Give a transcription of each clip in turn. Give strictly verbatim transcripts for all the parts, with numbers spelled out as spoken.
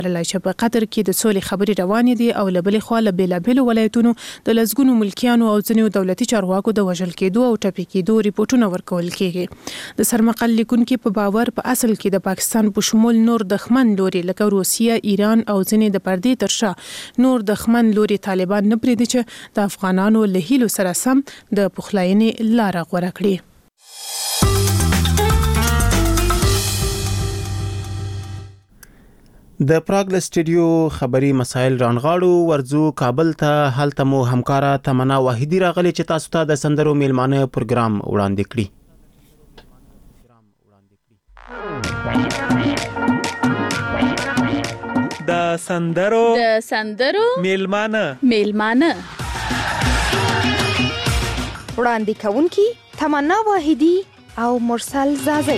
چې په قطر کې د سولې خبرې روانې دي او له بلې خوا له بېلابېلو ولایتونو د لسګونو ملکیانو او ځینو دولتي چارواکو د وژل کېدو او ټپي کېدو ریپورټونه ورکول کېږي. د سرمقل لیکونکي په باور په اصل کې د پاکستان په شمول نور دښمن لوري لکه روسیه، ایران او ځینې د پردې تر شا نور دښمن لوري طالبان نه پرېږدي چې د افغانانو له هیلو سره سم د پخلاینې لاره غوره کړي. د پراګ له سټډیو خبري مسایل رانغاړو ورزو کابل ته. هلته مو همکاره تمنا واحدی راغلی چې تاسو ته د سندرو میلمانه پروګرام وړاندې کړي. د سندرو د سندرو میلمانه میلمانه وړاندې کوونکي تمنا واحدی او مرسل زازی.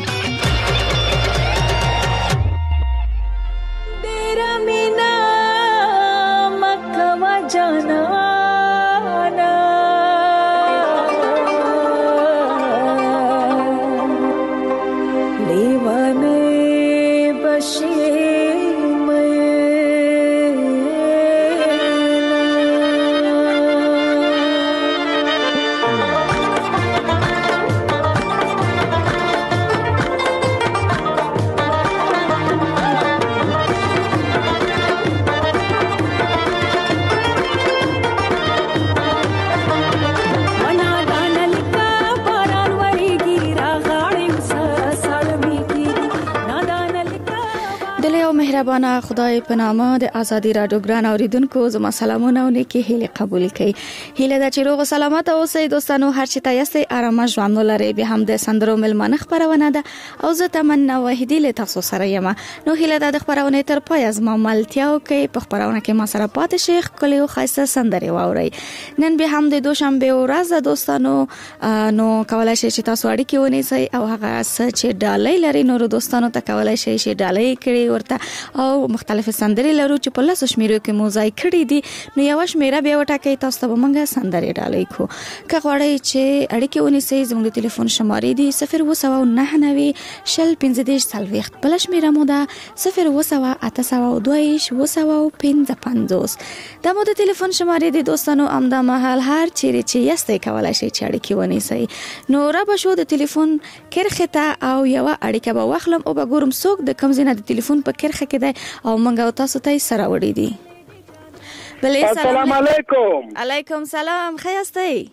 مهربانه خدای په نامه د ازادي رادیو ګران اوریدونکو زما سلامونه او نیکی هیله قبول کړئ. هیله ده چې روغ او سلامت اوسئ دوستانو. هر چی تاسو آرامه ژوند ولرئ. به هم د سندرو ملمنه خبرونه ده او زه تمنا واحدی له تاسو سره یم. نو هیله ده د خبرونه تر پای از ما ملتیاو کې په خبرونه کې ما سره پاتې شیخ کلی او خاصه سندري واورئ. نن به هم د دوشنبه ورځ دوستانو نو کولای شئ چې تاسو اړیکې ونیسئ او هغه چې ډالۍ لري نور دوستانو ته کولای شئ چې ډالۍ کړئ ورته او مختلف سندري لرو چې په لاسو شمیرو کې موزای کړی دي. نو یو شمیره بیا وټاکئ تاسو ته مونږه سندري ډالۍ کو. که غواړئ چې اړیکې ونیسئ زموږ د ټلیفون شمارې دي صفر اووه سوه نهه نوي شل پنځه دېرش څلوېښت. بله شمیره مو ده صفر اووه سوه اته سوه دوه ویشت اووه سوه پنځه پنځوس. دا مو د ټلیفون شمارې دي دوستانو. همدا مهال هر چیرې چې یاستئ کولای شئ چې اړیکې ونیسئ. نو را به شو د ټلیفون کرښې ته او یوه اړیکه به واخلم او به ګورم څوک د کوم ځای نه د ټلیفون په کرښه کې او منګه تاسو ته سره وړي دي. بلې السلام علیکم. علیکم سلام. خیاستئ؟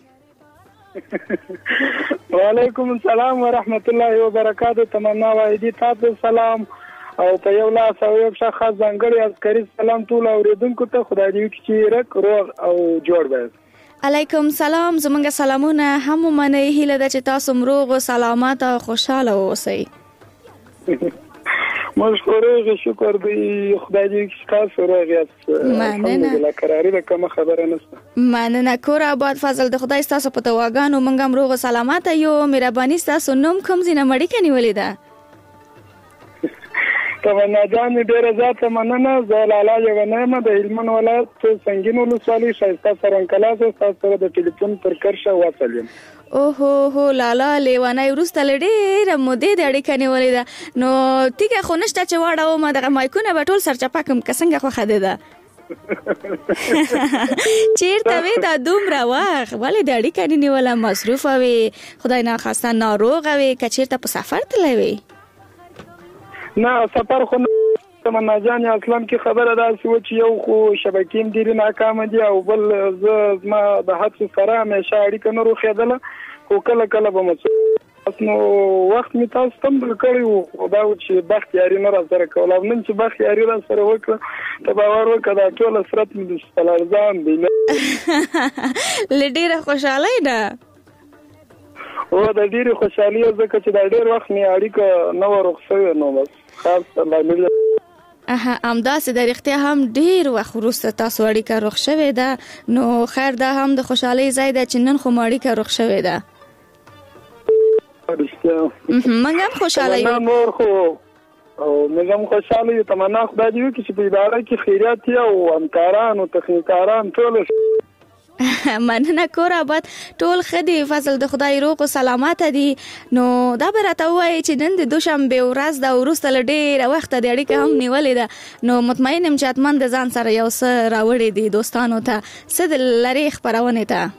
وعلیکم السلام ورحمت الله وبرکاته. تمنا واحدی تاسو سلام او په یو لاس او یو شخص ځانګړي عسکري سلام ټول اوریدونکو ته. خدای دې وکړي چې رک روغ او جوړ وي. علیکم سلام. زمونږ سلامونه هم منئ. هیله ده چې تاسو روغ او سلامت او خوشاله اوسئ. مشکوره شکر دی خدای دې تاسو راغیاست. مننه. قراری ده کوم خبره نشته. مننه. کور آباد فضل د خدای تاسو په تواګانو مونږ هم روغ او سلامت یو. مهرباني تاسو نوم کوم زینه مړی کني ولیدا؟ تمنا جان ډیره ذات مننه. زلالا یو نعمه د هلمند ولایت سنگین ولسوالۍ شایسته سرنکلاس تاسو سره د ټلیفون پر کرشه واصلم. اوهو هو لالا لیوانای ورسته لډېره مودې د اړیکه نیولې ده. نو تیګه خو نشته چې واړه ما دغه مایکونه به ټول سرچپه کم که څنګه خوښه دی ده چیرته وې دا دومره وخت ولې د اړیکه نه نیوله؟ مصروفه وې، خدای ناخواسته ناروغه وې، که چیرته په سفر تللی وې؟ نه سفر خو تمنا جان اصلا کې خبره ده چې یو خو شبکې هم ډېرې ناکامه دي او بل زه زما د حدس سره همیشه اړیکه نه روښېدله خو کله کله به مو نو وخت مې تاسو ته هم درکړی و دا و چې بختیاري نه راسره کوله او نن چې بختیاري راسره وکړه ته باور وکړه دا ټول حسرت مې د سپلارځان دی له ډېره خوشحالۍ ده او د ډېرې خوشحالي ځکه چې دا ډېر وخت مې اړیکه نه وه روغ شوې نو بس خاص لامل اها همداسې د رښتیا هم ډېر وخت وروسته تاسو اړیکه روغ شوې ده نو خیر دا هم د خوشحالۍ ځای ده چې نن خو مو اړیکه روغ شوې ده. موږ هم خوشحاله یو. نور خو او موږ هم خوشحاله یو. تمنا خدای دې وکړي چې په اداره کې خیریات او همکاران او تخنیکاران ټول مننه کور آباد ټول خدي فضل د خدای روغ او سلامت دي. نو دا به راته وایي چې نن د دوشنبه ورځ دا وروسته له ډېره وخته د اړیکه هم نیولې ده، نو مطمئن یم چې حتماً د ځان سره یو څه راوړی دي دوستانو ته. څه د لرې خپرونې ته؟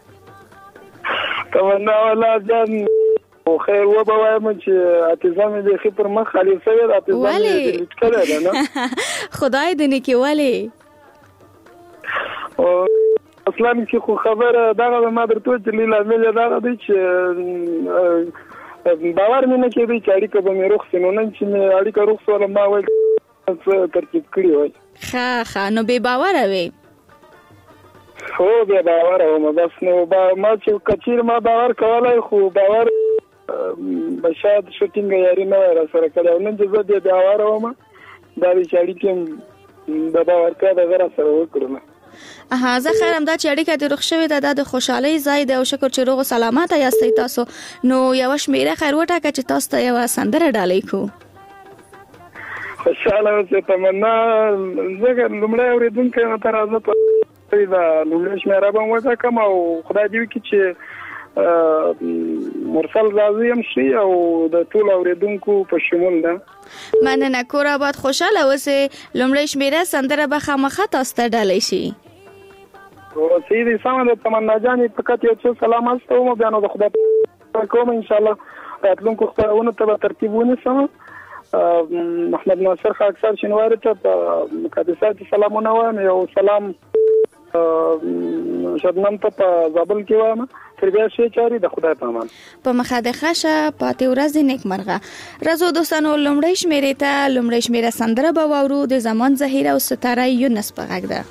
تمنا ولا جان او خیر و به وایم چې اتزام دې خې پر مخ خالي سوي اتزام دې لیکل ده نه خدای دې نیکی ولی او اصلا چې خو خبره دغه ما درته چې لیلا مې دا دی چې باور مې نه کېږي چې اړیکه به مې روغ سينو نن چې مې اړیکه روغ سره ما وایي څه ترکیب کړی وای. ښه ښه نو بې باوره وې؟ هو بې باوره وم، بس نو ما چې کچیر ما باور کولای خو باور بشاد شوټینګ یاري نه را سره کړو. نن چې زه دې باور وم دا چې اړیکه د باور کا د غره سره وکړم. اها زه خیرم دا چې اړیکه دې روغ شوې ده د خوشحالۍ ځای دی او شکر چې روغ سلامت یاستئ تاسو. نو یو شمیره خیر وټاکه چې تاسو ته یو سندره ډالۍ کو. خوشاله اوسه تمنا. زه لمړی اوریدونکو نه تر ازه په دا لمړی شمیره به مو ځکم او خدای دې وکړي چې مرسل راضی هم شي او د ټول اوریدونکو په شمول ده. مننه کور آباد خوشاله اوسه. لمړی شمیره سندره به خامخا تاسو ته ډالۍ شي. او سیدی سامان د تمنا جانې فقط یو څه سلام استوم بیا نو د خدای کوم ان شاء الله راتلونکو خبرونه ته ترتیب ونیسم. محمد ناصر خاکسار شنواری ته په مقدسات سلامونه وایم. یو سلام شبنم ته په زابل کې وایم. تر بیا شي چاري د خدای په امان. په مخه د خاشه پاتې ورځ نیک مرغه. راځو دوستانو لمړی شمیرې ته لمړی شمیره سندره به واورو د زمان زهیر او ستاره یونس په غږ ده.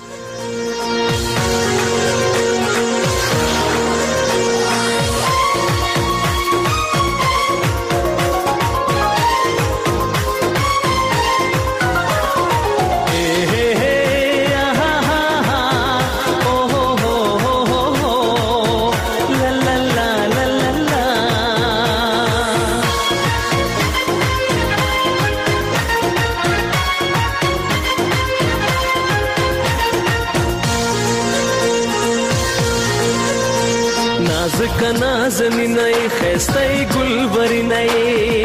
نازنی نئی خیستی گلبری نئی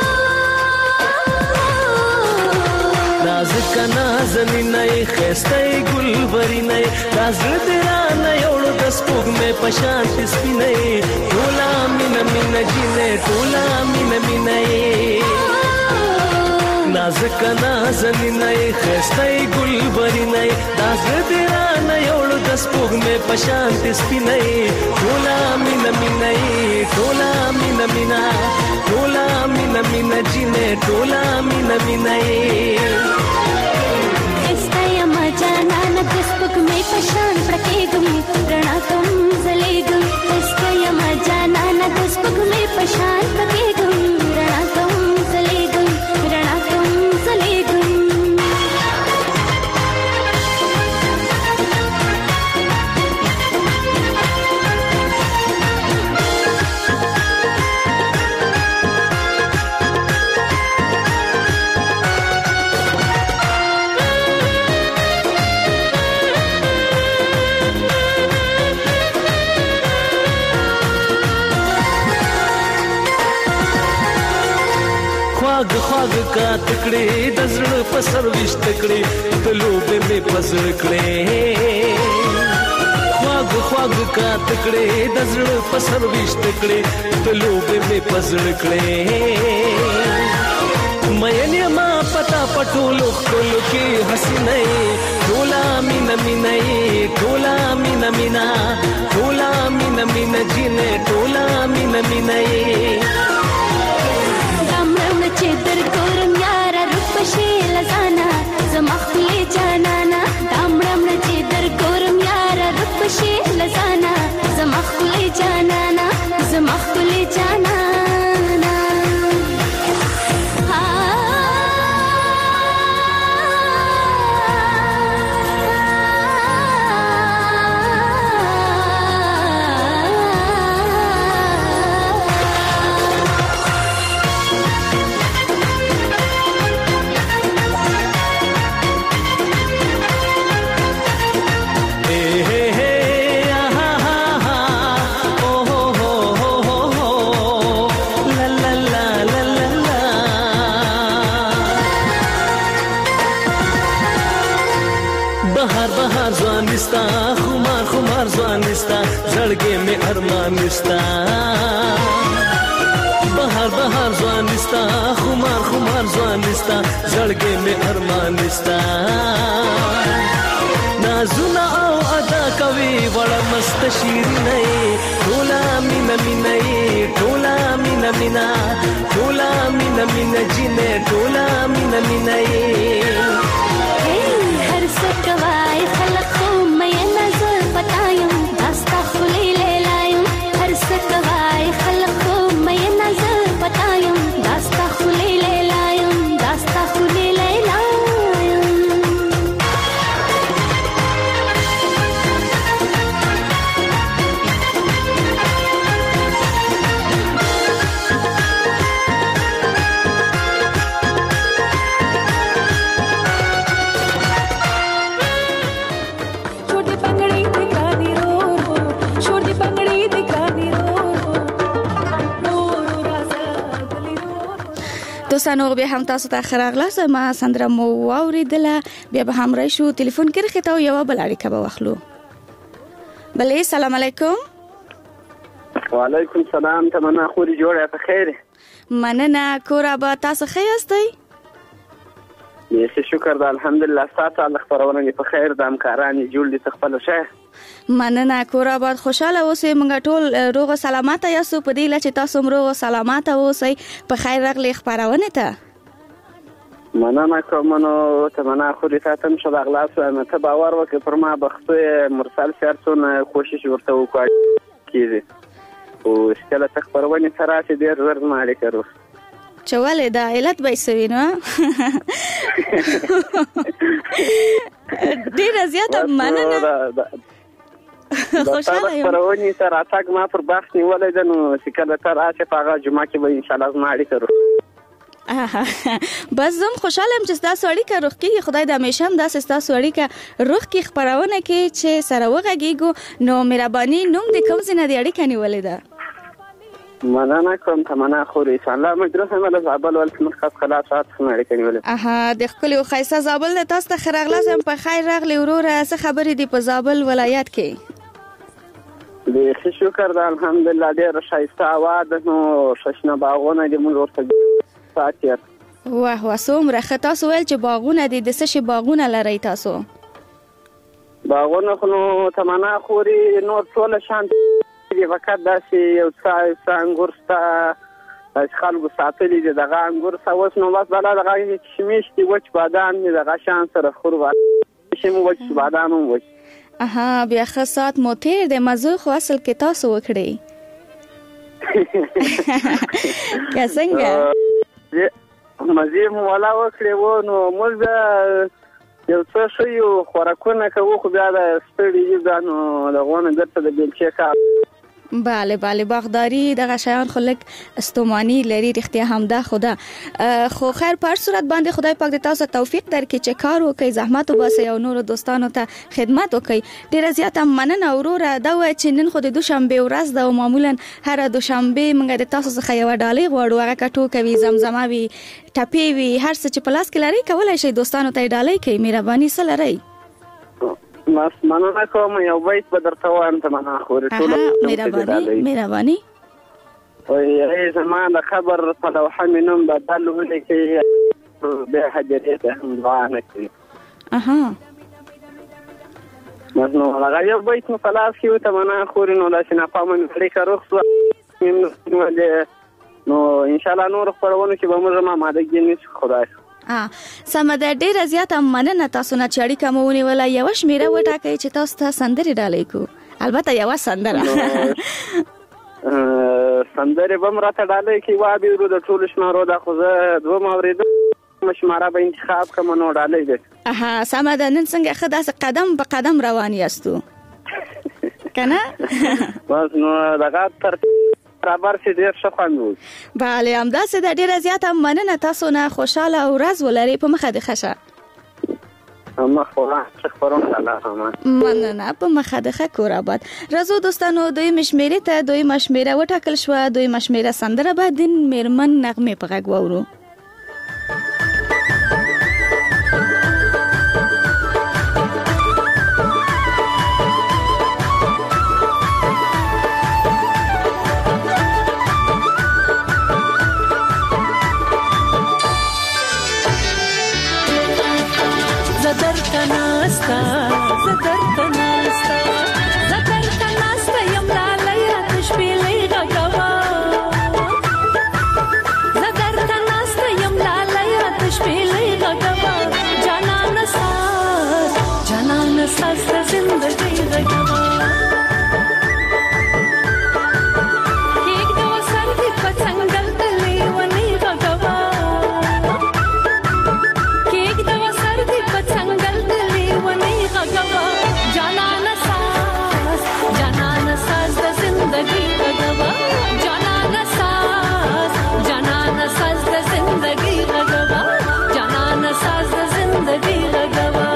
نازک نازنی نئی خیستی گلبری نئی نازل دیران یوڑو دس پوگ میں پشانت سپی نئی ٹولا مین مین جینے ٹولا مین مینئی نازک نازنی نئی خیستی گلبری نئی نازل دیران یوڑو دس پوگ میں پشانت سپی نئی ٹولا مین مینئی ټولا مین مینا ټولا مین مین جینے ټولا مین مینئی خسته یم جانانه د سپوږمۍ په شان پرکېږم رڼا کوم ځلېږم خسته یم جانانه د سپوږمۍ په شان پرکېږم رڼا کوم ځلېږم رڼا کوم ځلېږم خواږ خواږ کا تکړې د زړه په سر وشت کړې د لوبې مې پزړ کړې خواږ خواږ کا تکړې د زړه په سر وشت کړې د لوبې مې پزړ کړې مې ما پتا پټولو خلو کې حسینې ټولا مین مینې ټولا مین مینا ټولا مین مین جینې ټولا مین مینې چې در ګورم یاره روپ شي لزانا زما خپلې جانانا دامړم چې در ګورم یاره روپ شي لزانا زما خپلې جانانا زما خپلې جانانا بهار بهار ځوانستا خمار خمار ځوانستا زړګې مې ارمانستا بهار بهار ځوانستا خمار خمار ځوانستا زړګې مې ارمانستا نازونه او ادا کوي وړه مست شیرینه ټولا مینا مینا ټولا مینا مینا ټولا مینا مینا جینې ټولا مینا مینا هر څه کوي خلک خو مې نظر پتایم داستا خولې لیلایم هر څه کوي خلک خو مې نظر پتایم داستا خولې لیلایم داستا خولې لیلایم دوستانو بیا هم تاسو ته خراغلاس ما سندره مو واوریدله بیا به هم راشو ټلیفون کې راخته او یو بل اړیکه به واخلو. بله سلام علیکم. وعلیکم سلام. تمنا خوري جوړه په خیر. مننه کور به تاسو ښه یاستئ؟ یې شکر ده الحمدلله. تاسو الله خبرونه په خیر د همکارانو جوړ دي خپل شه. مننه کور آباد خوشاله اوسئ. موږ ټول روغ او سلامت یاستو په دې لچ تاسو روغ او سلامت اوسئ په خیر راغلی خبرونه ته. مننه کوم نو تمنا خوري تاسو هم شو اغلاس ته باور وکړئ پر ما بخته مرسل سرتون کوشش ورته وکړ کیږي او شکل خبرونه سره چې ډیر زر مالي کړو چواله دا علت به سوي نو ډیر زیاته مننه خوشاله یم. خبرونه سره تاګ ما پر بحث نیولای د نو شکل تر اته پاغه جمعه کې به ان شاء الله مالي کړو. بس زم خوشاله یم چې تاسو اړیکه روغ کې خدای د همیشه هم داسې تاسو اړیکه روغ کې خبرونه کې چې سره وغږیږو نو مهرباني نوم د کوم ځای نه دی اړیکه نیولې ده؟ مننه کوم تمنا خوري ان شاء الله مدرسه مله زابل ول مرکز خلاصات اړیکه نیولې. اها د خپل خیسه زابل د تاسو ته خراغلاس هم په خیر راغلی وروره. څه خبرې دی په زابل ولایت کې؟ د شکر ده الحمدلله ډېر ښایسته هوا ده نو شنه باغونه دي موږ ورته ساتیر. واه واه څومره ښه. تاسو ویل چې باغونه دي د څه شي باغونه لرئ تاسو؟ باغونه خو نو تمنا خوري نور ټول شان دي فقط داسې یو څه انګور ستا خلکو ساتلي دي دغه انګور څه اوس نو بس بلا دغه کشمیش دي وچ بادام دي دغه شان سره خور شي مو وچ بادام هم وچ. اها بیا ښه سات مو تیر د مزو خو اصل کې تاسو وکړئ که څنګه مزې مو ولا وکړې وو نو موږ یو څه شیو خوراکونه کوو خو بیا د ستړي یو دا نو دغونه درته د بیلچې کار. بله بله باغداري دغه شیان خلک استومانی لري رښتیا هم ده خدا خو خیر په هر صورت باندې خدای پاک د تاسو توفیق درکړي چې کار وکړي زحمت وباسي او نور دوستانو ته خدمت وکړي. ډیره زیاته مننه وروره. دا و چې نن خو د دوشنبه ورځ ده او معمولا هر دوشنبه موږ د تاسو څخه یو ډالۍ غواړو هغه کټو کوي زمزمه وي ټپي وي هر څه چې پلاس کې لري کولای شي دوستانو ته ډالۍ کوي. مهرباني سره لري. ماس مننه کوم یو بیت به درته وایم تمنا خوري ټول مهرباني مهرباني وای زمان د خبر په لوحه منم بدل ولیکي به حجرې ته دعا نکړي. اها نو هغه یو بیت په خلاص کې تمنا خوري نو لاسه نه پامن لري که رخصه نو ان شاء الله نور خبرونه چې به موږ ما ماده کې خدای ا سم ده. ډیره زیاته مننه تاسو نه چړی کومونی ولا یو شمیره وټاکي چې تاسو ته سندري ډالۍ کو. البته یو سندره سندري به مرته ډالۍ کی وا به ورو د ټول شمارو د خو زه دوه مورید مشماره به انتخاب کوم نو ډالۍ ده. اها سم ده. نن څنګه خداسه قدم په قدم روان یاستو کنه بس نو دغه تر برابر سي ډیر ښه خوند. bale همداسې د ډیره زیاته مننه تاسو نه خوشاله او ورځ ولري په مخه د خشه اما خورا خبرونه الله هم مننه په مخه د کور آباد. راځو دوستانو دوی مشمیره ته دوی مشمیره وټاکل شو. دوی مشمیره سندره به دین میرمن نغمه په غږ وورو. ناستا زدرته ناستا زدرته ناستا یم لالی راته شپېلۍ غږوه زدرته ناستا یم لالی راته شپېلۍ غږوه جانانه ساز جانانه ساز د زندګۍ غږوه کېږده سر دې په څنګل د لیونۍ غږوه کېږده سر دې په څنګل د لیونۍ غږوه جانانه ساز جانانه ساز د زندګۍ غږوه جانانه ساز جانانه ساز د زندګۍ غږوه جانانه ساز د زندګۍ غږوه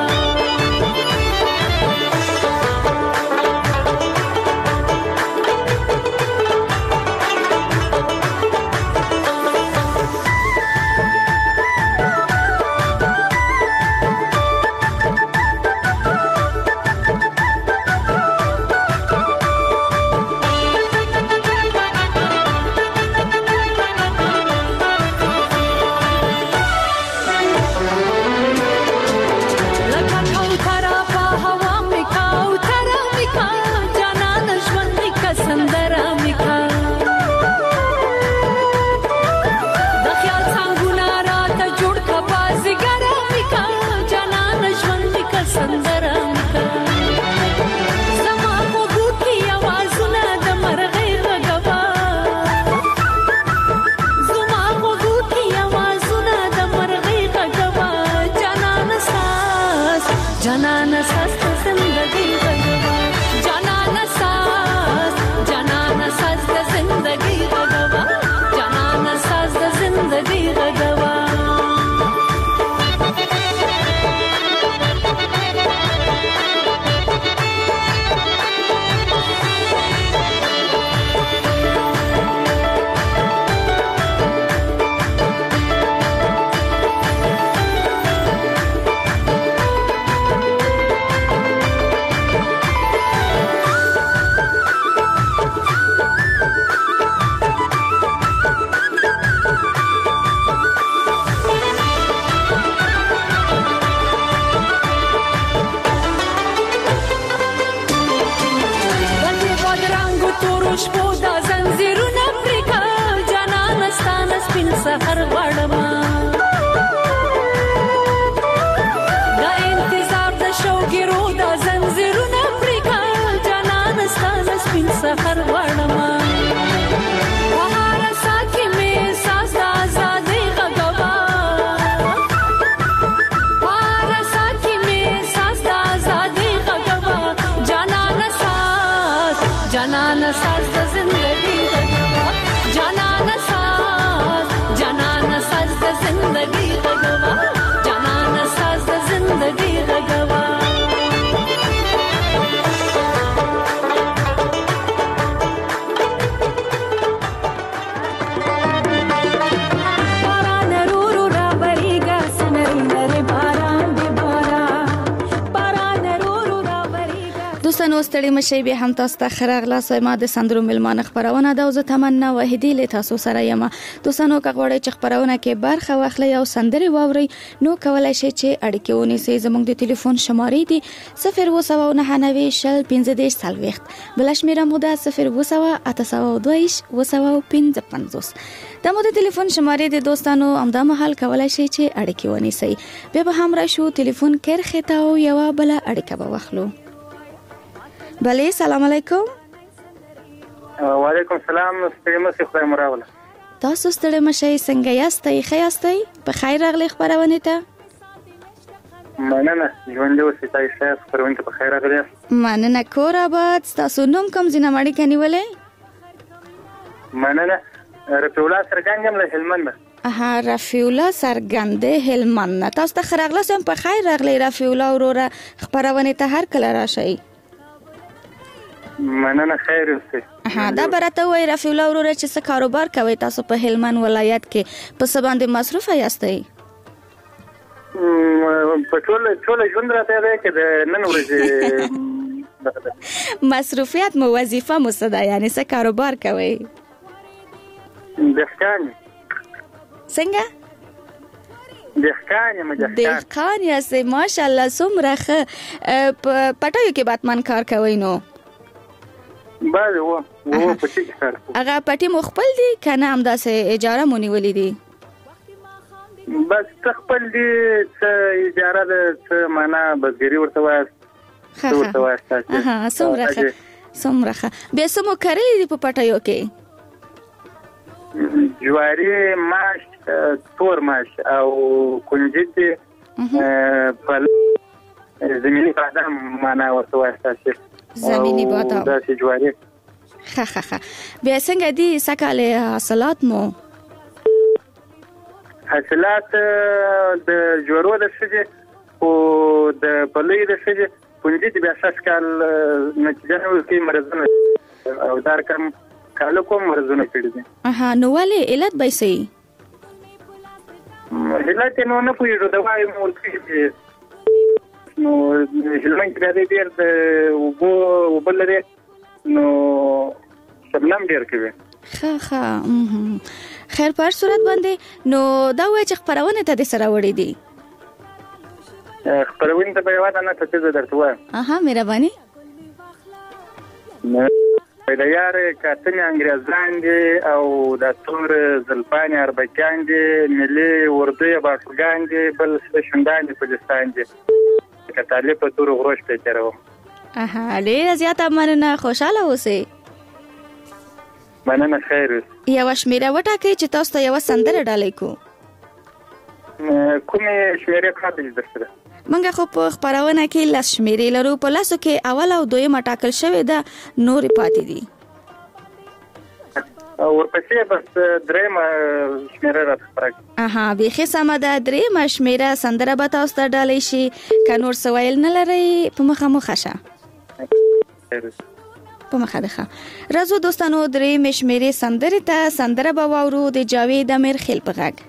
جانانه ساز د زندګۍ غږوه جانانه ساز جانانه ساز د زندګۍ غږوه جانانه ساز د زندګۍ غږوه سحر غړما دا انتظار د شوګیرو د زنجیرونو افریقا جانان ستاسو سپین سحر غړما بهار ساتي می ساز د آزادۍ غږوا بهار ساتي می ساز د آزادۍ غږوا جانان ساز جانان ساز د زندګۍ غږوا جانان ساز جانان ساز د زندګۍ غږوا جانان ساز د زندګۍ غږوا باران رورو را بریګا سنري نری باران دی بارا باران رورو را بریګا دوستانو ستړي مشي به هم تاسو ته خراغلا سما د سندرو ملمانه خبرونه د وزه تمنا وحیدی له تاسو سره یم دوستانو کغوړې چې خبرونه کې برخه واخلې او سندري واوري نو کولای شئ چې اړیکه ونیسئ زموږ د ټلیفون شمارې دي صفر و سبعة وتسعين شل پنځه سلويخت بل شمیره مو ده صفر و سبعة اته دوه و سبعة پنځه پنځوس د مو د ټلیفون شمارې د دوستانو امدا محل کولای شئ چې اړیکه ونیسئ به به هم راشو ټلیفون کړه خته او یو بل اړیکه به واخلو بله سلام علیکم وعلیکم السلام ستړي مشه خدای مراوله تاسو ستړي مشه څنګه یاستئ ښه یاستئ په خیر راغلی خبرونه ته مننه ژوند اوسې تاسو خبرونه ته په خیر راغلی مننه کور آباد تاسو نوم کوم ځینه ماړی کنيولې مننه رفیع الله سرګنګم له هلمند اها رفیع الله سرګند هلمند تاسو ته خراغله سم په خیر راغلی رفیع الله وروره خبرونه ته هر کله راشئ مننه خیر اوسئ ها دا برته وای رفیع الله وروره چې څه کاروبار کوي تاسو په هلمند ولایت کې په څه باندې مصروف یاستئ په ټول ټول ژوند راته دی چې نن ورځې مصروفیت مو وظیفه مو څه ده یعنی څه کاروبار کوي دستکان څنګه دهقان یم دهقان دهقان یاستئ ماشاءالله څومره ښه په پټیو کې باتمان کار کوئ نو بله و و پټي کې کار هغه پټي مو خپل دي که نه همداسې اجاره مو نیولي دي بس څه خپل دي څه اجاره ده څه معنا بزګري ورته وایاست څه ورته وایاست تاسې څومره ښه څومره ښه بیا څه مو کرلي دي په پټیو کې جواري ماش تور ماش او کنجد په زمیني بادام معنا ورته وایاست تاسې زمینی بادام داسې جواري ښه ښه ښه بیا څنګه دي سږکال حاصلات مو حاصلات د جوارو د ښه دي خو د پلیو د ښه دي کنجد بیا سږ کال نتیجه نه ورکوي مرضونه او دا رقم کاله کوم مرضونه کړي دي نو ولې علت به یې څه وي علت یې نو نه پوهېږو دوا یې مو ورکوي نو هلمند کې راځي ډېر د اوبو اوبه لري نو شبنم ډېر کوي ښه ښه خیر په هر صورت باندې نو دا وایي چې خپرونې ته دې سره وړي دي خپرونې ته به یوه دانه ته څه درته وایم اها مهرباني د یارې کاتنې انګریزان دي او د تور زلفانې اربکیان دي ملي اردو باټوګان دي بل شونډان دي پولیسان دي که طالب په تورو غرو شپې تېروم اها ډېره زیاته مننه خوشحاله اوسئ مننه خیر یوه شمېره وټاکئ چې تاسو ته یوه سندره ډالۍ کړو کومې شمېرې کړه دي درسره موږ خو په خپرونه کې لس شمېرې لرو په لسو کې اول او دویمه ټاکل شوې ده نورې پاتې دي ورپسې بس درېیمه شمېره راته خپره کړي اها بیخي سمه ده درېیمه شمېره سندره به تاسو ته ډالۍ شي که نور څه ویل نه لرئ په مخه مخه شه په مخه ده ښه راځو دوستانو درېیمې شمېرې سندرې ته سندره به واورو د جاوید امیرخیل په غږ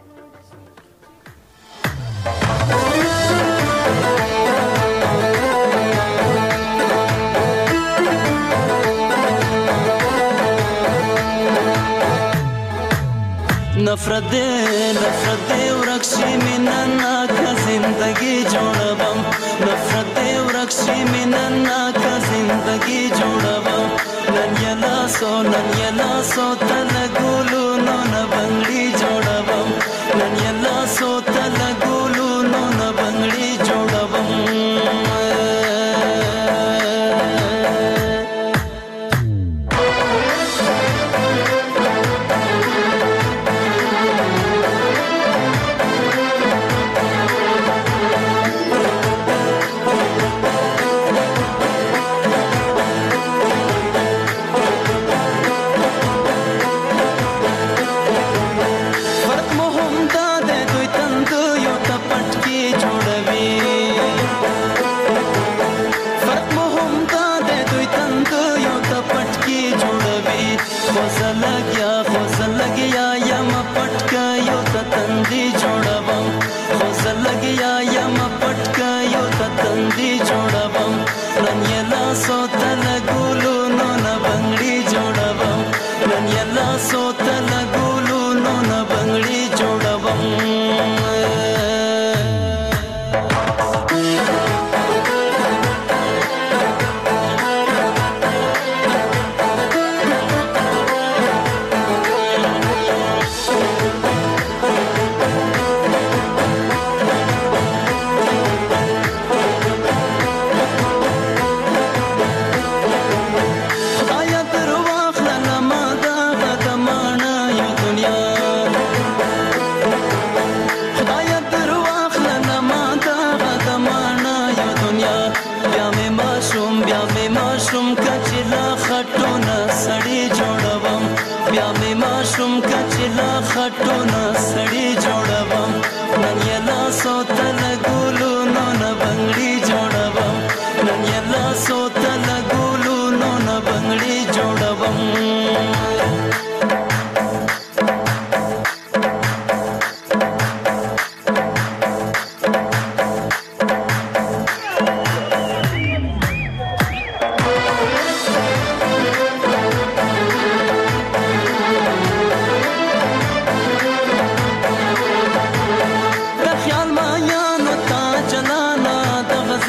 نفرت دے نفرت دے ورکشی مننا کا زندگی جوڑبم نفرت دے ورکشی مننا کا زندگی جوڑبم نن یلا سو نن یلا سو تل ګولو نو نه بنگړي جوړبم نن یلا سو تل ګولو نو نه بنگړي جوړبم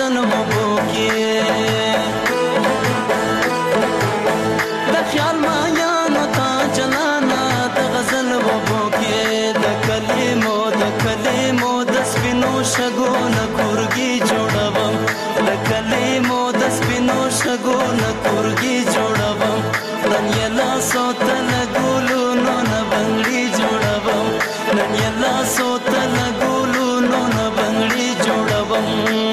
غزل وبو کې د خیال ما یانو تا جلانا د غزل وبو کې د کلمو د کلمو د سپینو شګو نه کورګي جوړوم د کلمو د سپینو شګو نه کورګي جوړوم نن یلا سوتل ګولو نو نه بنگړي جوړوم نن یلا سوتل ګولو نو نه بنگړي جوړوم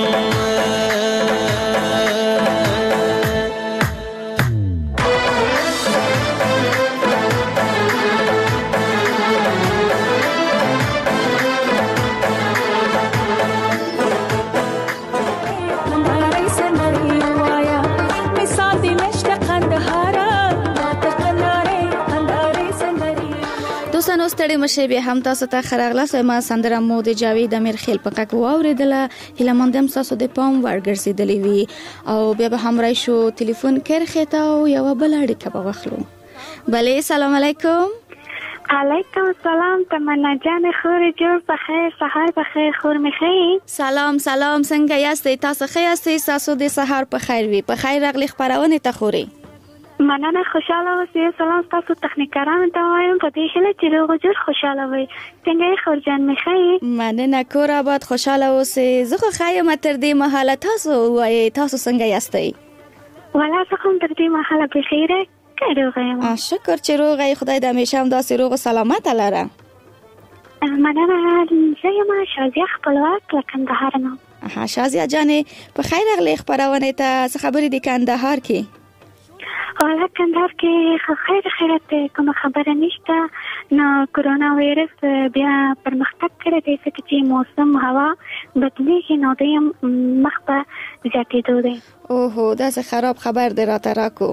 دوستانو ستړي مشه به هم تاسو ته خراغله سم سندره مو د جاوید امیر خیل په کک واوریدله هلمندم تاسو د پام ورګرځیدلی وی او بیا به هم راشو ټلیفون کرخته او یو بل اړیکه به وخلو بله سلام علیکم علیکم السلام تمنا جان خور جوړ په خیر سحر په خیر خور مخې سلام سلام څنګه یاستئ تاسو ښه یاستئ تاسو د سحر په خیر وی په خیر راغلی خبرونه ته خوري مننه خوشاله اوسئ سلام تاسو تخنیکرانو ته وایم په دې هله چې روغ جوړ خوشاله وي څنګه خور جان مخې مننه کور آباد خوشاله اوسئ زه خو خایم تر دې مهاله تاسو وای تاسو څنګه یاستئ ولا څه کوم تر دې مهاله په خیره کړو شکر چې روغ خدای دې همیشه هم داسې روغ سلامت لاره مننه زه یم شازیه خپلواک له کندهار نه ها شازیه جانې په خیر راغلی خبرونه ته څه خبرې دي کندهار کې حالا کندهار کې خیر خیرت کوم خبره نشته نو کرونا وایرس بیا پرمختګ کړی دی چې موسم هوا بدلیږي نو د مخ په زیاتېدو دی اوهو دا څه خراب خبر دی راته راکو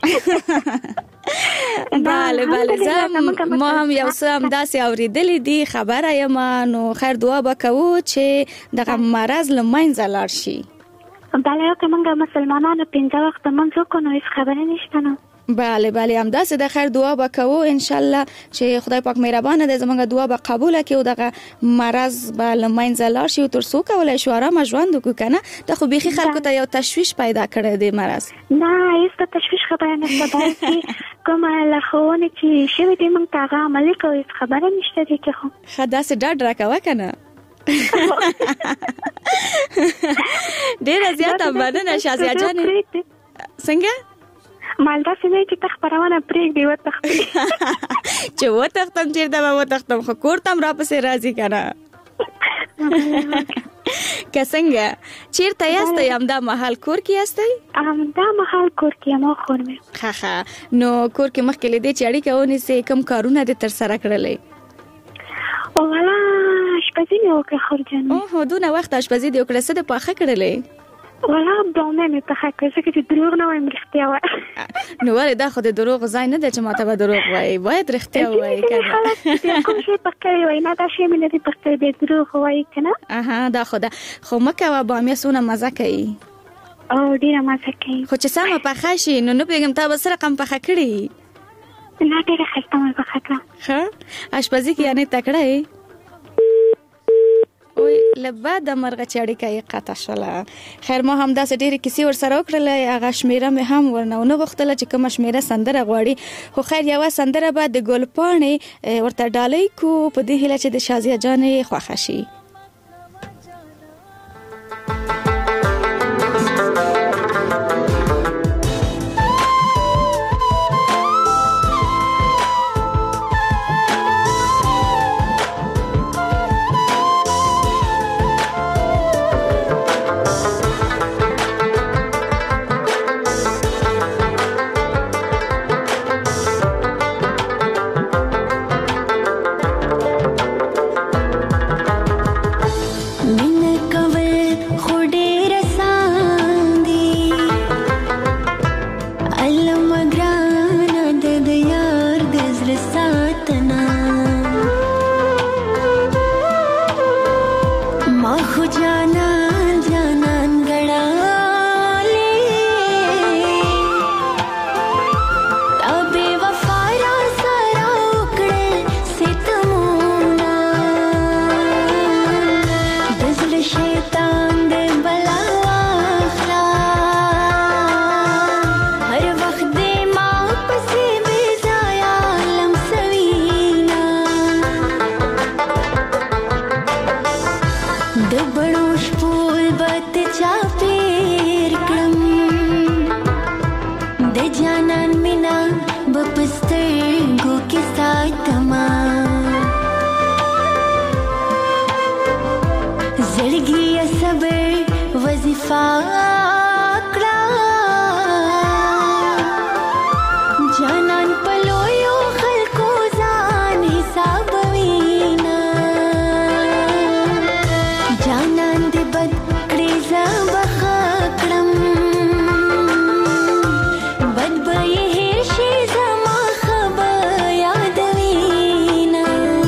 بله بله زه ما هم یو څه همداسې اورېدلې دي خبره یم نو خیر دعا به کوو چې دغه مرض له منځه لاړ شي بله یو که منگه مسلمانانو پینزه وقت منز وکنو ایس خبری نشتنو بله بله هم داسې د خیر دعا به کوو انشاءالله چې خدای پاک مهربانه دی زموږ دعا به قبوله کړي او دغه مرض به له منځه لاړ شي او تر څو کولی شو ارامه ژوند وکړو که نه دا خو بیخي خلکو ته یو تشویش پیدا کړی دی مرض نه هېڅ د تشویش خبره نشته بلکې کومه لارښوونې چې شوي دي موږ ته هغه عملي کوو هېڅ خبره نشته دی که خو ښه داسې ډاډ راکوه که نه ډیره زیاته مننه شازیه جانې څنګه مالدا سمې چې تخبرونه پرېږدي وتښتي چې وتښتم چېرته به وتښتم خو کور ته هم راپسې راځي که نه که څنګه چېرته یاستئ همدا مهال کور کې یاستئ همدا مهال کور کې یم او خور مې ښه ښه نو کور کې مخکې له دې چې اړیکه ونیسئ کوم کارونه دې ترسره کړلی والا اشپزي مې وکړه خور جان اوهو دونه وخت اشپزي دې وکړه څه دې پاخه کړلی والا بامه مې پخه کړه ځکه چې دروغ نه وایم رښتیا وایم نو ولې دا خو د دروغ ځای نه دی چې ماته به دروغ وایي باید رښتیا ووایي که نه کوم شی پخ کړی وایي نه دا شی مې نه دی پخ کړی دی دروغ وایي که نه اها دا خو ده خو مه کوه بامیه څونه مزه کوي او ډېره مزه کوي خو چې سمه پخه شي نو نه پوهېږم تا به څه رقم پخه کړي نه ډېره ښایسته مې پخه کړه ښه اشپزي کې یعنې تکړه یې وای له بعده مرغه چې اړیکه یې قطع شوله خیر ما همداسې ډېرې کیسې ورسره وکړله هغه شمېره مې هم ورنه ونه غوښتله چې کومه شمېره سندره غواړي خو خیر یوه سندره به د ګلپاڼې ورته ډالۍ کو په دې هیله چې د شازیه جانې خوښه شي چاپیر کړم د جانان مینا بپسترګو کې ساتما زړګي صبر وظیفه کړه جانان پلویو خلکو ځان حساب وینا جانان دې بد کړې زبخ کړم بد به هیر شي زما خبر یاد وینا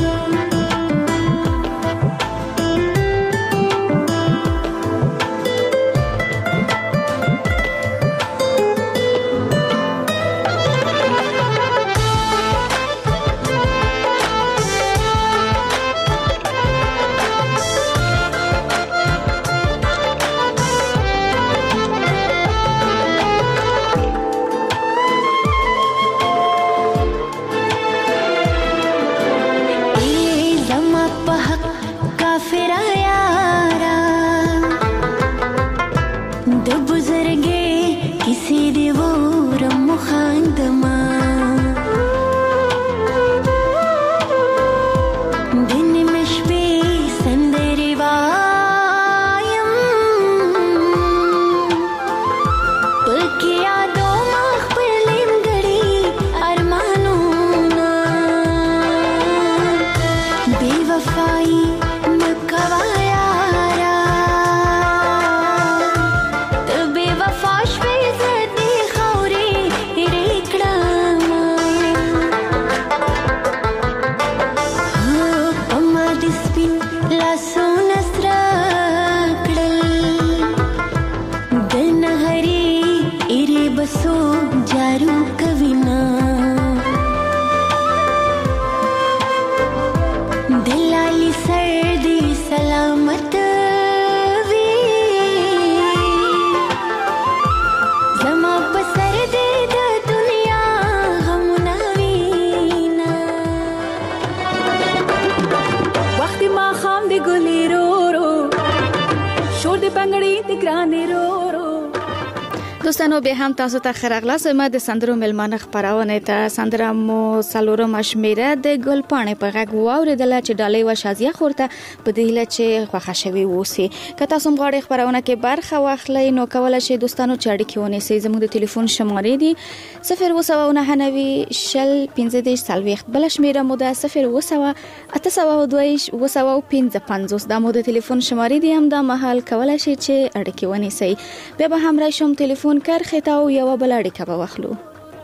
دوستانو به هم تاسو ته خراغلاس ما د سندرو ملمانه خبرونه ته سندره مو سلورم شمیره د ګل پانه په غږ واوریدله چې ډالۍ و شازیه خورته په دې چې خوښه شوی وسی که تاسو غواړئ خبرونه کې برخه واخلئ نو کولای شئ دوستانو چې اړیکه ونیسئ زموږ د ټلیفون شمارې دي صفر و سبعه و نهه نوي شل پنځه دېرش څلوېښت بل شمیره مو ده صفر و سبعه اته سوه و دوه و سوه و پنځه پنځوس دا مو د ټلیفون شمارې دي هم دا مهال کولای شئ چې اړیکه ونیسئ بیا به هم راشم ټلیفون کرخه تا او یو بل اړیکه به واخلو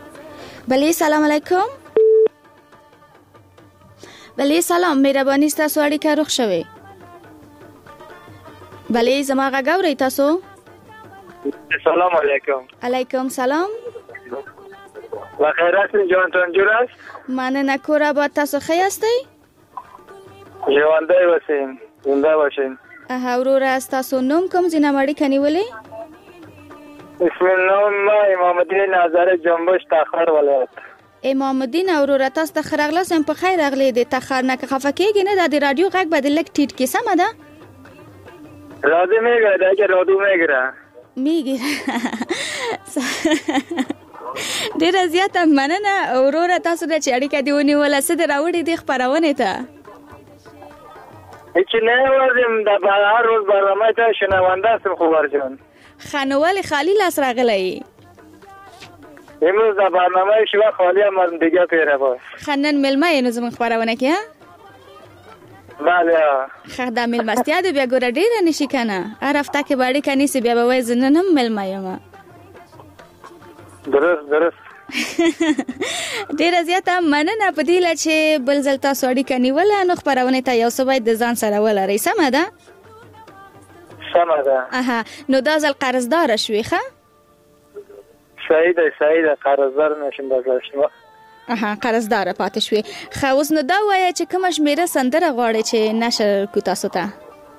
بله سلام علیکم بله سلام مهرباني تاسو اړیکه روښ شوي بله زما غږ اورئ تاسو سلام علیکم علیکم سلام و خیرات جوانتون جوراست مننه کور با تاسو ښه یاستئ ژوندی اوسئ زنده باشئ اه وروره تاسو نوم کوم ځینه اړیکه نیولې اسم الله امام الدین نظر جنبش تخار ولایت امام الدین وروره تاسو ته خراغلاس هم په خیر اغلی د تخار نه خفه کېږي نه د رادیو غږ به د لک ټیټ کې سمه ده رادیو میگه دا که رادیو میگیره میگیره ډیره زیاته مننه وروره تاسو د چې اړیکه دی ونیوله څه د راوړې دي خپرونې ته هیچ نه وردیم د هر روز برنامه ته شنونده هستم خوبر جان خانوال خالی لاس راغلی امروز د برنامه شما خالی هم دیگه پیره باش خنن ملمه اینو زمان خبرونه که بله خیلی دا ملمستیا دو بیا گوره دیره نشی کنه ارفته که باری کنیسی بیا بوی زننم ملمه یما درست درست ډیره زیاته مننه په دې چې بل ځل تاسو اړیکه نیوله نو خبرونه ته یو څه باید د ځان سره ولرئ سمه ده سمه ده اها نو دا ځل قرضدار شوې ښه صحیح ده صحیح ده قرضدار نشم بازاشم اها قرضدار پاتې شوې خو اوس نو دا وایي چې کوم شمیره سندره غواړي چې نشر کو تاسو ته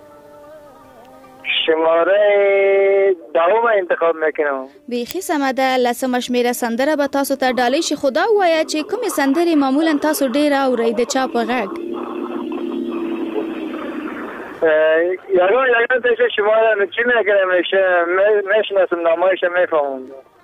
شماره دوم انتخاب میکنم بیخی سمه ده لسمه شمیره سندره به تاسو ته ډالۍ شي خدا وایي چې کومې سندرې معمولا تاسو ډېر اورئ د چا په غږ یارو یارو تشه شما را چی میگه میشه میشناسم نامایش میفهمم.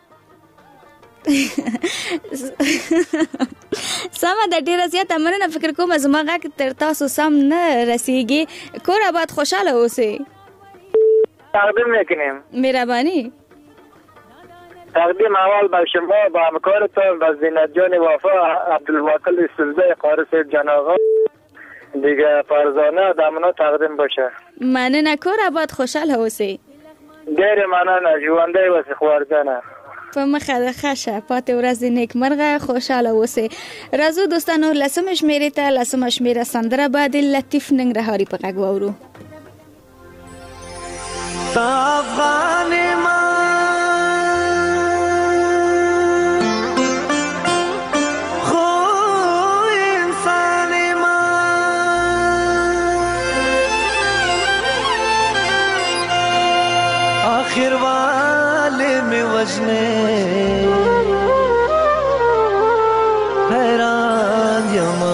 سمه د ډیره زیاته مننه. فکر کوم زما غږ تر تاسو سم نه رسیږي. کور آباد خوشاله اوسئ. تقدیم میکنیم. مهربانی. تقدیم اول به شما با همکارتان و زینت جان وفا عبدالواکل سلزه قاری صاحب جان آقا دیگه فرزانه دامنا تقدیم باشه. مننه. کور آباد خوشاله اوسئ. ډیر مننه. ژوندی اوسئ خواردنه. په مخه د خشه پاتې ورځ نیک مرغه خوشاله اوسئ. راځو دوستانو لسمه شمیرې ته لسمه شمیره سندره به د لطیف ننګرهاري په غږ واورو. افغان ما خو انسان ما آخر والے میں وجنے حیران یما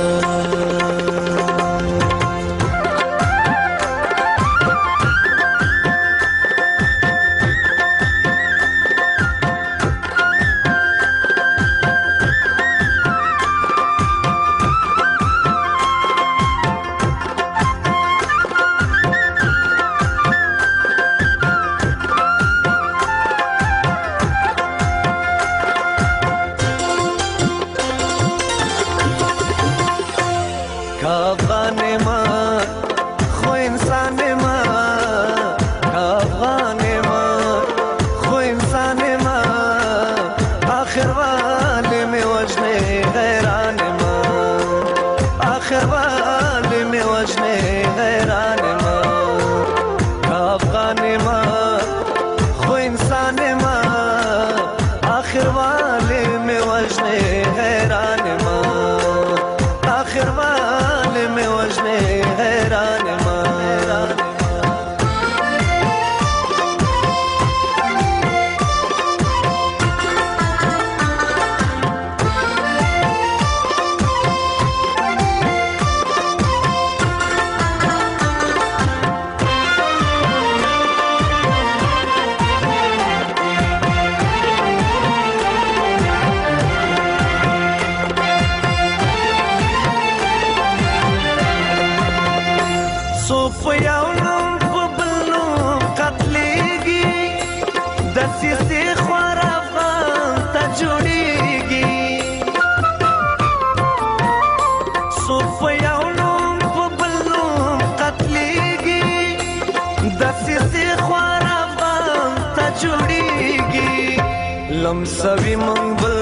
لمسوي منبل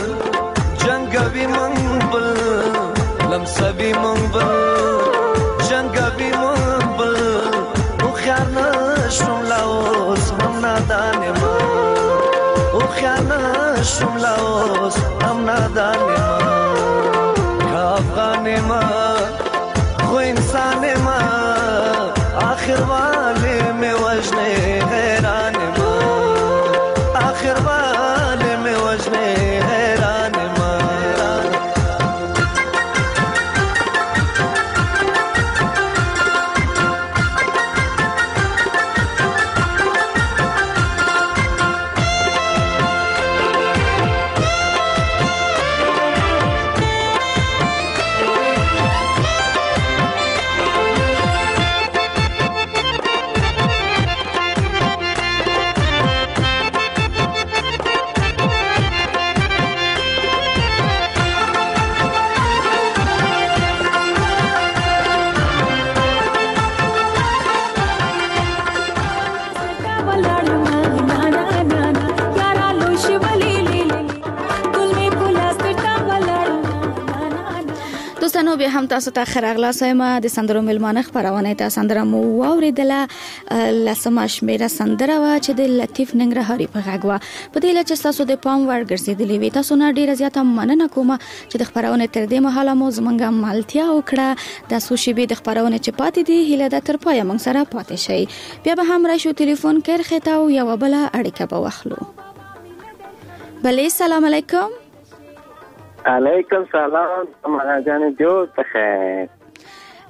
جنگوي منبل لمسوي منبل جنگوي منبل او خیال نشم لاوس هم نادانه ما او خیال نشم لاوس هم نادانه ما افغان ما خو انسان ما آخر والے میں وجنے حیران ما آخر والے میں وجنے حیران ما دوستانو به هم تاسو ته خراغلا سایم د سندرو ملمانه خبرونه ته سندره مو واوریدله لسمه شمیره سندره وا چې د لطیف ننګرهاري په غږ وا په دې لچ تاسو د پام ور ګرځیدلې وي تاسو نه ډیره زیاته مننه کوم چې د خبرونه تر دې مهاله مو زمونږه مالتیا وکړه د سوشي به د خبرونه چې پاتې دي هله د تر پای موږ سره پاتې شي بیا به هم راشو ټلیفون کړ خته او یو بل اړیکه به واخلو بله سلام علیکم علیکم سلام مهاجان جو بخیر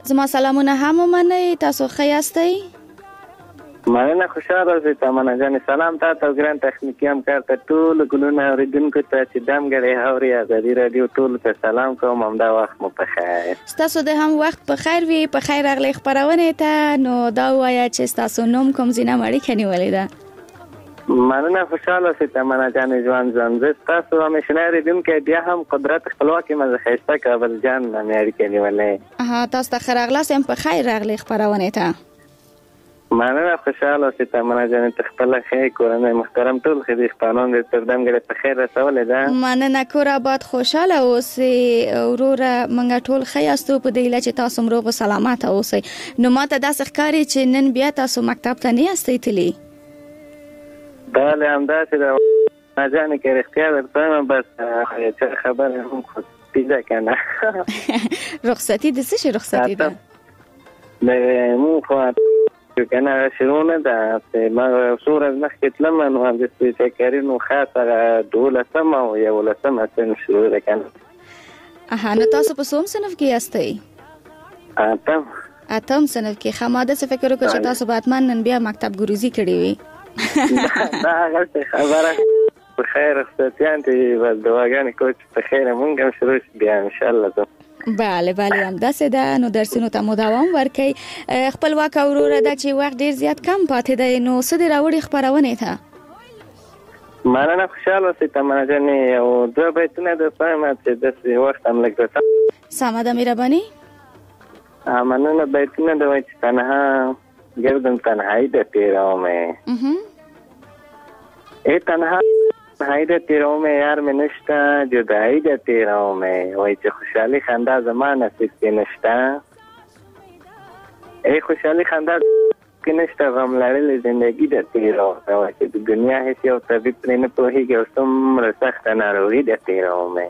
زما سلامونه هم ومنئ. تاسو ښه یاستئ؟ مننه، خوشحاله اوسئ تمنا جانې. سلام تاته او ګران تخنیکي همکار ته ټولو ګلونه اورېدونکو ته چې دمګړی اوري ازادي راډیو ټولو ته سلام کوم. همدا وخت مو په خیر. ستاسو د هم وخت په خیر وي. په خیر راغلی خپرونې ته. نو دا ووایه چې ستاسو نوم کوم ځای نه اړیکه نیولې ده؟ مننه، خوشحاله اوسئ تمنا جانې. ژوند ژوند زه ستاسو همیشنی اورېدونکی بیا هم قدرت خپلواکي مزه ښایسته کابل جان نه مې اړیکه نیولې. اها، تاسو ته ښه راغلاست. یم په خیر راغلی خپرونې ته. مننه، خوشحاله اوسئ تمنا جانې. ته خپله ښې کورنۍ محترم ټول ښه دي خپانان دې تر دمګړی په خیر رسولې ده. مننه، کور آباد خوشحاله اوسئ. وروره موږ ټول ښه یاستو په دې هیله چې تاسو هم روغ او سلامته اوسئ. نو ماته داسې ښکاري چې نن بیا تاسو مکتب ته نه یاستئ تللي؟ بله همداسې ده تمنا جانې، که رښتیا درته وایم بس څه خبره هم خصوصي ده که نه. رخصتي د څه شي رخصتي ده؟ د مونږ خوا که نه شروع نه ده. ما څو ورځې مخکې تلم نو همداسې چکري نو خاص هغه دولسم او یولسم صنف شروع ده که نه. اها، نو تاسو په څوم صنف کې یاستئ؟ اتم. اتم صنف کې. ښه، ما داسې فکر وکړ چې تاسو به حتما نن بیا مکتب ګروزي کړې وي. دا هغسې خبره په خیر رخصتیان دي. بس دعاګانې کوو چې په خیره مونږ هم شروع شي بیا انشاءالله. بله بله همداسې ده. نو درسونو ته مو دوام ورکئ. خپلواک وروره ده چې وخت ډېر زیات کم پاتې دی. نو څه دې راوړي خپرونې ته؟ مننه، خوشحاله اوسئ تمنا جانې. یو دوه بیتونه درته وایم چې داسې وخت هم لږ درته. سمه ده، مهرباني. مننه، بیتونه ده وایي چې تنها گردم تنهایی ده تیراومه ای تنها تنهایی ده تیراومه یار می نشتا جدایی ده تیراومه وای چې خوشحالی خنده زما نصیب کې نشتا. ای خوشحالی خنده کې نشتا غم لړلې زندگی ده تیراومه وای چې د دنیا هیڅ یو طبیب پرې نه پوهېږي او څومره سخته ناروغي ده تیراومه.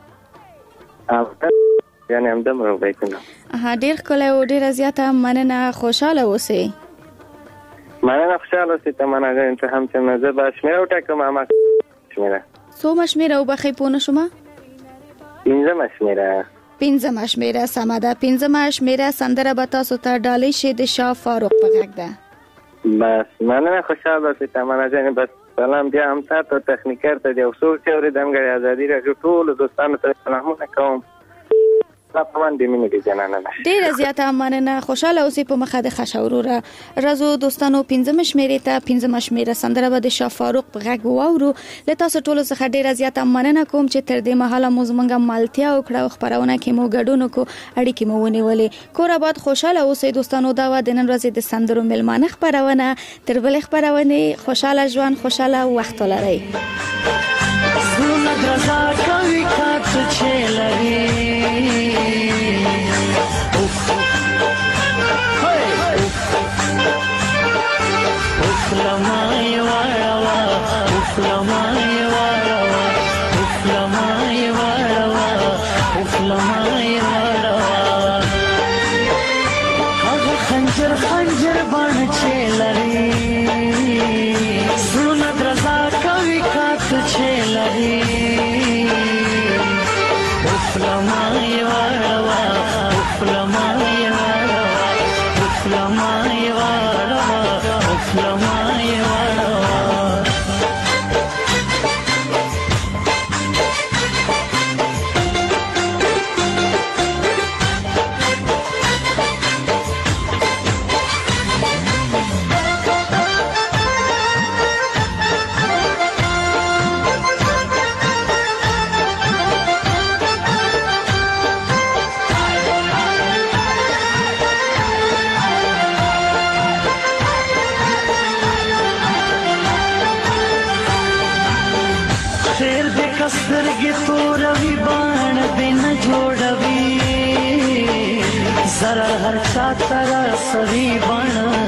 یعنی هم دمرو بیتونه. اها، ډیر ښکلی او ډیره زیاته مننه. خوشحاله اوسئ. مننه، خوشحاله اوسئ تمنا جانې. ته هم چې زه به شمېره وټاکم. اما شمېره څومه شمېره وبښئ پوه نه شومه؟ پنځمه شمېره. پنځمه شمېره، سمه ده. پنځمه شمېره سندره به تاسو ته ډالۍ شي د شاه فاروق په غږ ده. بس مننه، خوشحاله اوسئ تمنا جانې. بس سلام بیا هم تا ته تخنیکر ته د یو څوک چې اورېدم ګړی ازادي راډیو ټولو دوستانو ته سلامونه کوم. ډیره زیاته مننه. خوشاله اوسئ په مخه د خښه وروره. رازو دوستانو، پنځمه شمېرې ته پنځمه شمېره سندره به د شاه فاروق په غږ واورو. له تاسو ټولو څخه ډیره زیاته مننه کوم چې تر دې مهاله مو زموږ ملتیا وکړه او خپرونه کې مو ګډون وکړو، اړیکې مو ونیولې. کور آباد خوشاله اوسئ دوستانو. دا و د نن ورځې د سندرو میلمانه خپرونه. تر بلې خپرونې خوشاله ژوند، خوشاله وخت ولرئ. خنجر خنجر بان چلری سړونه درزا کوي کات چلری افلمای واروا افلمای واروا افلمای واروا افلمای واروا سترګې توروي باڼه دې نه جوړوي زره هر چا ته رسوي باڼه